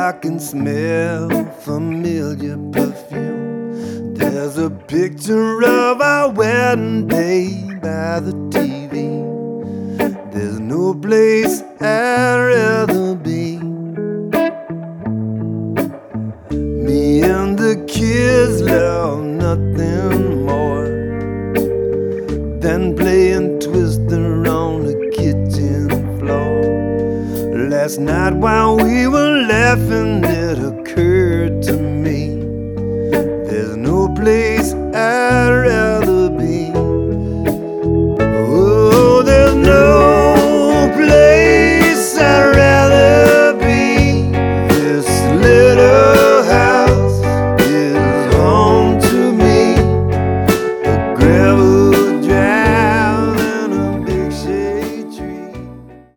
I can smell familiar perfume. There's a picture of our wedding day by the TV. There's no place I'd rather be. Me and the kids love nothing more than playing Twister on the kitchen floor. Last night while we were laughing, it occurred to